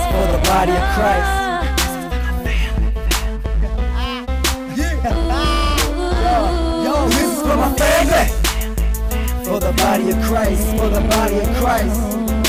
for the body of Christ. Yo, this is for my family. For the body of Christ, for the body of Christ.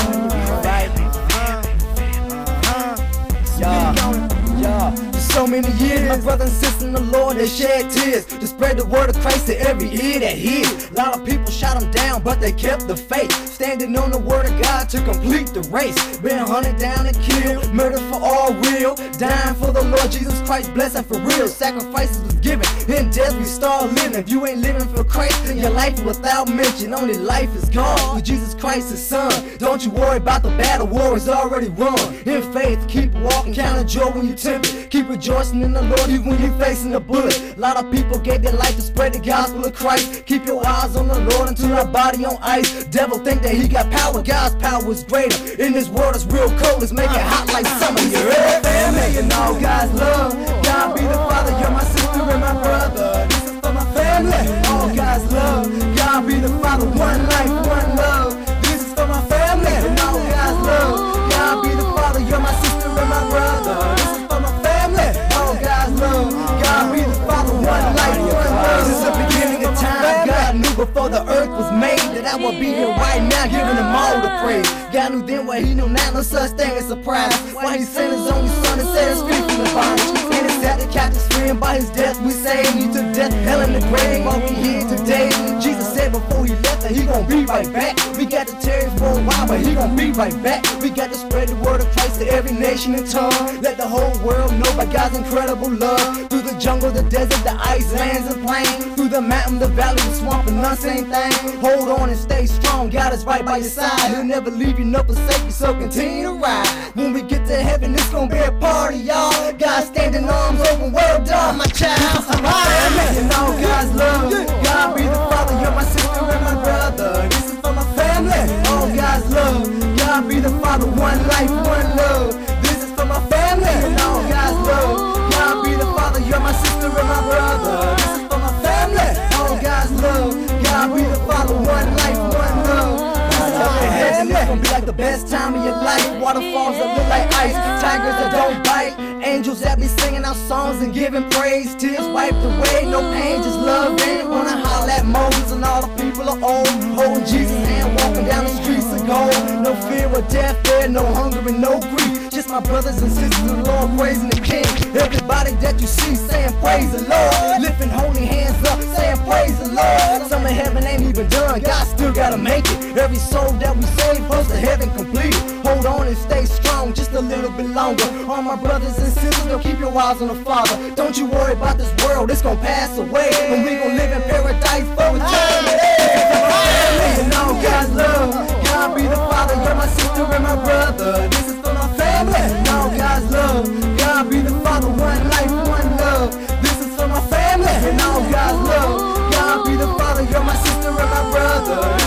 Yeah. For so many years, my brother and sister in the Lord, they shed tears to spread the word of Christ to every ear that hears. A lot of people shot them down, but they kept the faith, standing on the word of God to complete the race. Been hunted down and killed, murdered for all real, dying for the Lord Jesus Christ, blessing for real. Sacrifices was given, in death we start living. If you ain't living for Christ, then your life is without mention. Only life is gone with Jesus Christ his son. Don't you worry about the battle, war is already won. In faith, keep walking, count on joy when you tempted. Keep rejoicing in the Lord even when you're facing a bullet. A lot of people gave their life to spread the gospel of Christ. Keep your eyes on the Lord until our body on ice. Devil think that he got power, God's power is greater. In this world it's real cold, let's make it hot like summer. You ready? Family, you know God's love. God be the Father, you're my sister and my brother. This is for my family. All God's love. God be the Father, one life, one love. This is for my family. And all God's love. God be the Father, you're my sister and my brother. This is for my family. All God's love. God be the Father, one life, one love. Since the beginning of time, God knew before the earth was made that I would be here right now, giving him all the praise. God knew then what he knew now, no such thing as surprise. Why he sent his only son and set us free from the bondage. And it's at the captives free, and by his death we saved. He took death, hell in the grave, while we here today. Jesus said before he left that he gon' be right back. We got to tarry for a while, but he gon' be right back. We got to spread the word of Christ to every nation and tongue. Let the whole world know about God's incredible love. Through the jungle, the desert, the ice, lands and plains. Through the mountain, the valley, the swamp, and none same thing. Hold on and stay strong, God is right by your side. He'll never leave you, no forsake you, so continue to ride. When we get to heaven, it's gonna be a party, y'all. God standing arms open, well done, my child. I'm my family, you know God's love. God be the Father, you're my sister and my brother. This is for my family, all God's love. God be the Father, one life, one love. This is for my family, and all God's love. God be the Father, you're my sister and my brother. This is for my family, all God's love. God be the Father, one life, one love. It's gonna be like the best time of your life. Waterfalls that look like ice, tigers that don't bite, angels that be singing our songs and giving praise. Tears wiped away, no pain, just love. And wanna holler at Moses and all the people are old, holding Jesus' hand, walking down the streets of gold. No fear of death there, no hunger and no grief. Just my brothers and sisters in the Lord praising the King. Everybody that you see saying praise the Lord, lifting holy hands up saying praise the Lord. Some of heaven ain't even done, God still gotta make it. Every soul that we save goes to heaven complete. Hold on and stay strong just a little bit longer. All my brothers and sisters, don't keep your eyes on the Father. Don't you worry about this world, it's gonna pass away, and we gon' live in paradise for eternity. And all God's love. God be the Father, you're my sister and my brother. This is for my family. And all God's love. God be the Father, one life, one love. This is for my family. And all God's love. God be the Father, you're my sister and my brother.